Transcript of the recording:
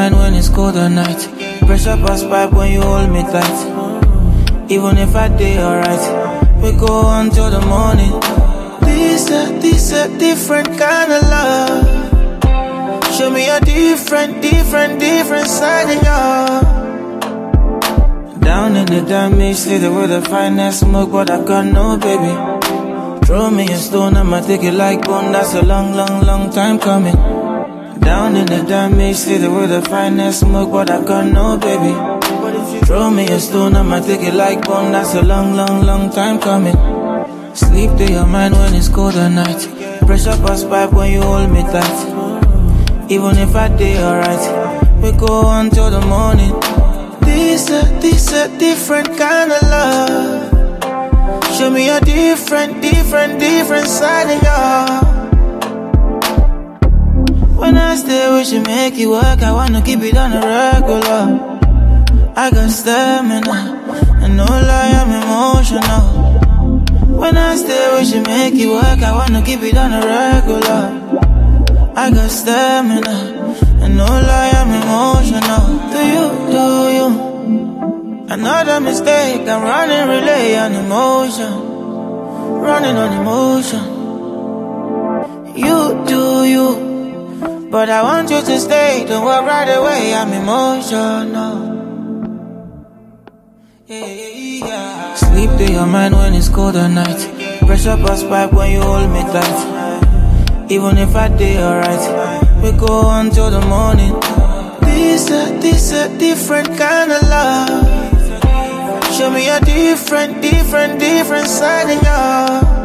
mind when it's cold at night. Pressure pass pipe when you hold me tight. Even if I day alright, we go on till the morning. This a different kind of love. Show me a different side of you. Down in the damage city with the finest smoke, but I got no baby. Throw me a stone, I'ma take it like bone. That's a long time coming. Down in the damage city with the finest smoke, but I got no baby. Throw me a stone, I'ma take it like bone. That's a long time coming. Sleep to your mind when it's cold at night. Pressure pass pipe when you hold me tight. Even if I day alright, we go on till the morning. This a different kind of love. Show me a different side of you. When I stay with you, make it work. I wanna keep it on a regular. I got stamina, and no lie, I'm emotional. When I stay with you, make it work. I wanna keep it on a regular. I got stamina, and no lie, I'm emotional. Do you? Another mistake, I'm running relay on emotion. Running on emotion. You do you, but I want you to stay. Don't walk right away, I'm emotional. Yeah. Sleep to your mind when it's cold at night. Pressure pass pipe when you hold me tight. Even if I day alright, we go on till the morning. This a different kind of love. Show me a different side of you.